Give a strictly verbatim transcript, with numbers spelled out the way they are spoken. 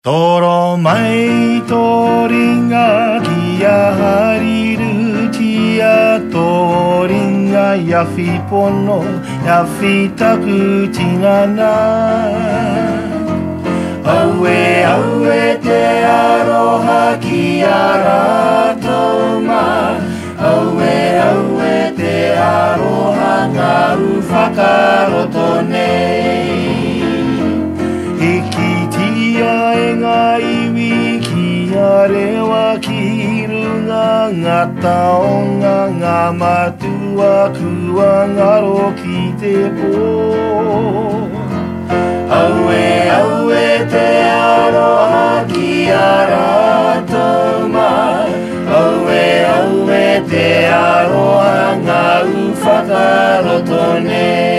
Toro mai toringa kia hariru tia toringa yafi pono yafi taku tingana Aue aue te aroha ki ara toma Aue aue te aroha ngā uwhakaroto nei Hiki tia e ngā iwi ki a rewa ki runga ngata o ngā ngā matua kua ngaro ki te pō Aue aue te aroha ki a rātoma Aue aue te aroha ngā uwhakaroto nei